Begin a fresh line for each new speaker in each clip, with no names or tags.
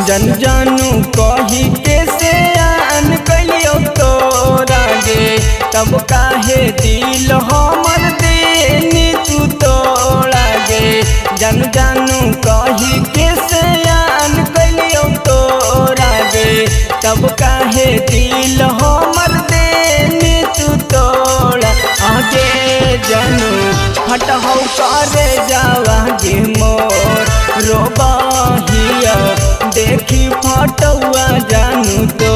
जन जानू कही के से आन कलियो तोरा गे तब काहे दिल हमर देनी तू तोड़ा गे जन जानू कही के से आन कलियो तोरा गे तब काहे दिल हमर देनी तू तोड़ा आगे जानू हटहु करे जावा गे मोर रोबाहिया देखी फटुआ जानू तो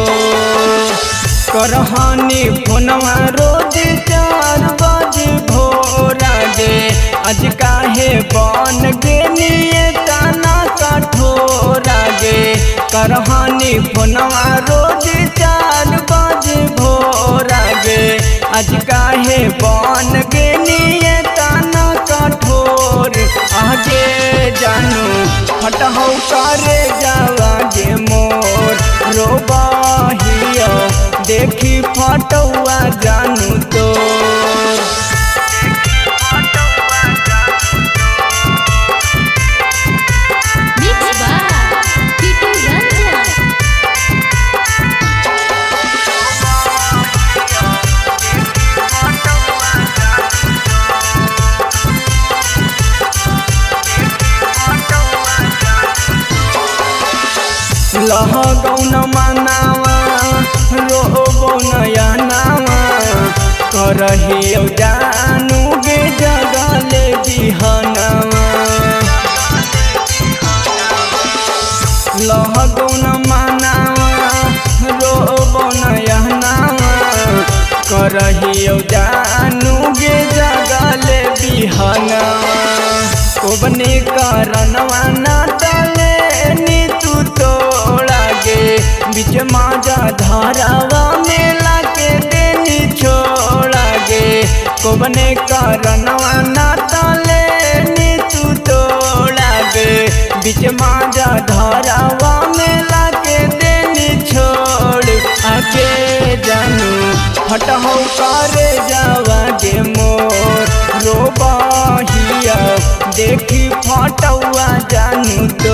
करहानी फोनवा रोज 4 बजे भोरा गे आज काहे बन गेनिए ताना कठोरा गे करहानी फोनवा रोज 4 बजे भोरा गे आज काहे बन गेनिए ताना कठोर आगे जानू हटहु करे जावा गे मोर रोबाहिया देखी फटुआ जानू तो लहगौन मनावा रोबो नया नावा करहियो जानू गे जगले बिहनावा लहगौन मनावा रोबो नया नावा करहियो जानू गे जगले बिहनावा कोबने करनवा ना तले नी तू तोड़ा गे बीच माजा धारावा मेला के देनी छोड़ा गे कोबने करनवा ना तले नी तू तोड़ा गे बीच माजा धारावा मेला के देनी छोड़ आगे जानू हटहु करे जावा गे मोर रोबाहिया देखी फटुआ जानू तो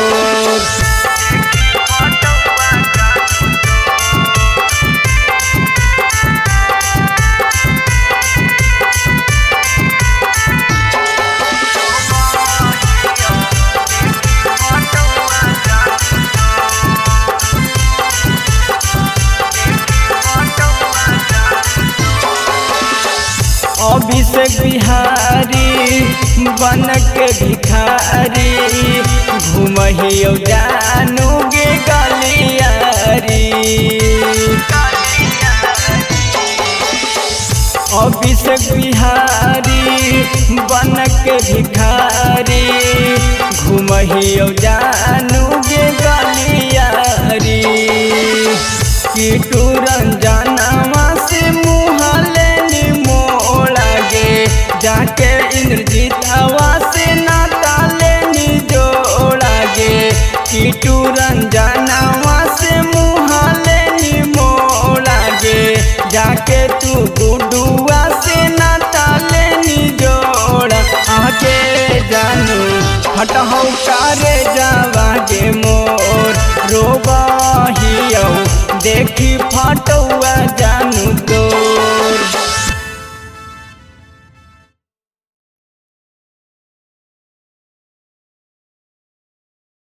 अभिषेक बिहारी बन के भिखारी घूमहियो जानू गे गलियारी अभिषेक बिहारी बन के भिखारी घूमहियो जानू गे गलियारी किटू रंजनवा से मुहले जाके इंद्रजीतवा से नाता लेनी जोड़ा गे किटू रंजनवा से मुहा लेनी मोड़ा गे जाके तू गुडुआ से नाता लेनी जोड़ा आगे जानू हटहु करे जावा गे मोर रोबाहिया देखी फटुआ जानू।